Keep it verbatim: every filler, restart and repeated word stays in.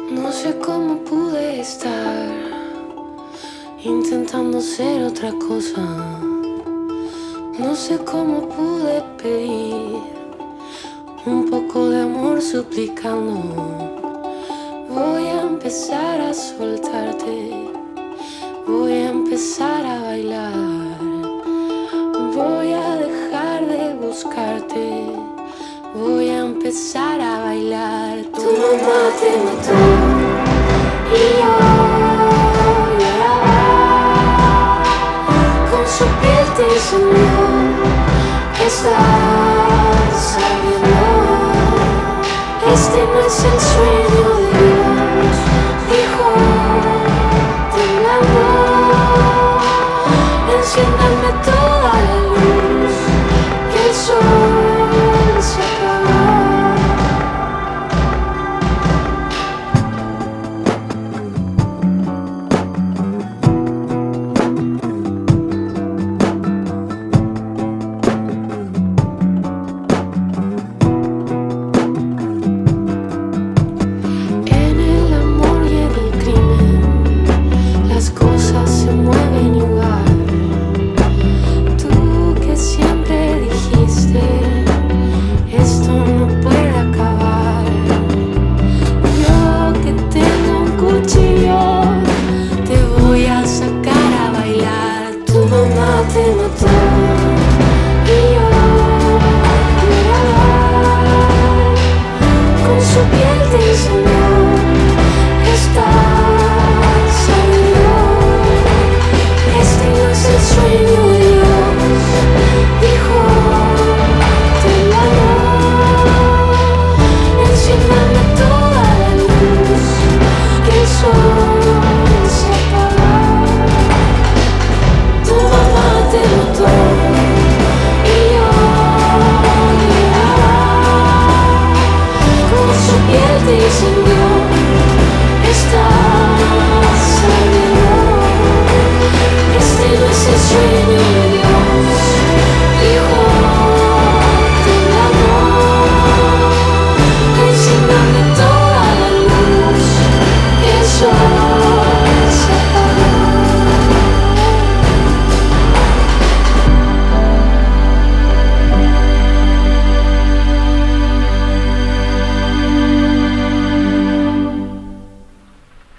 No sé cómo pude estar intentando ser otra cosa. No sé cómo pude pedir un poco de amor suplicando. Voy a empezar a soltarte, voy a empezar a bailar, voy a dejar de buscarte, voy a empezar a bailar. Tu mamá te mató y yo lloraba, con su piel te enseñó que estás sabiendo. Este no es el sueño de Dios, dijo temblando. Enciéndame toda la luz, que el sol se apaga. En el amor y en el crimen, las cosas se mueven igual. Tú que siempre dijiste, esto no puede acabar. Yo que tengo un cuchillo, te voy a sacar a bailar. Tu mamá te mató y yo lloraba, con su piel te enseñó, estás sabiendo. Este no es el sueño de Dios, dijo temblando. Enciéndame toda la luz, que el sol se apaga. Tu mamá te mató y yo lloraba, con su piel te enseñó, estás sabiendo. Este no es el sueño de